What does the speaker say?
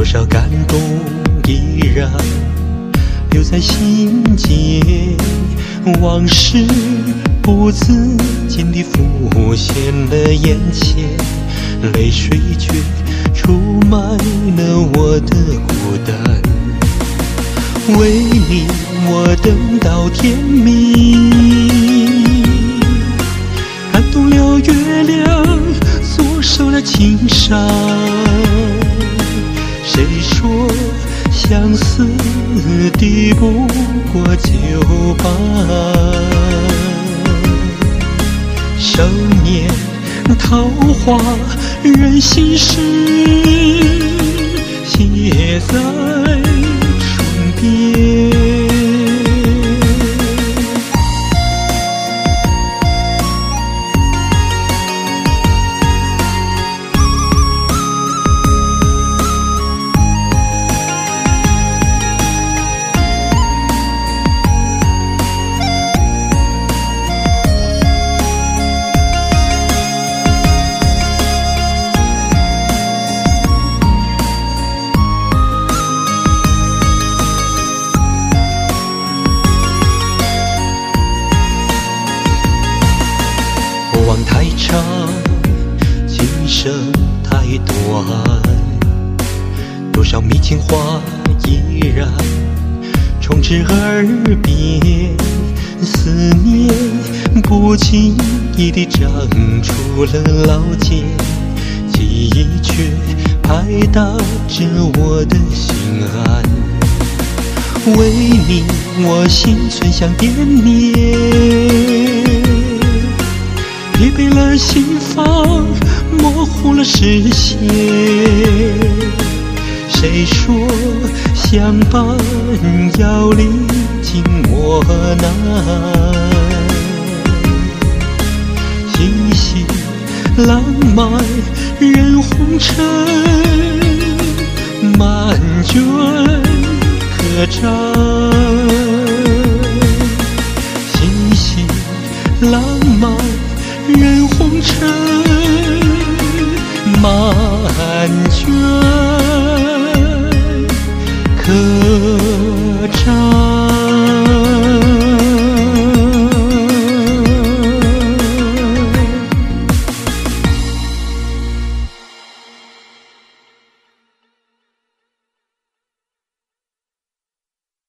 少感动依然留在心间，往事不自禁地浮现了眼前，泪水却出卖了我的孤单。为你我等到天明，感动了月亮，锁上了青山。谁说相思抵不过旧伴？少年桃花任心事，写在唇边。望太长，今生太短，多少迷情话依然充斥耳边，思念不经意地长出了老茧，记忆却拍打着我的心安。为你我心存想惦念，疲惫了心房，模糊了视线。谁说相伴要历经磨难？细细浪漫任红尘，漫卷客栈。细细浪漫任红尘，漫卷客栈。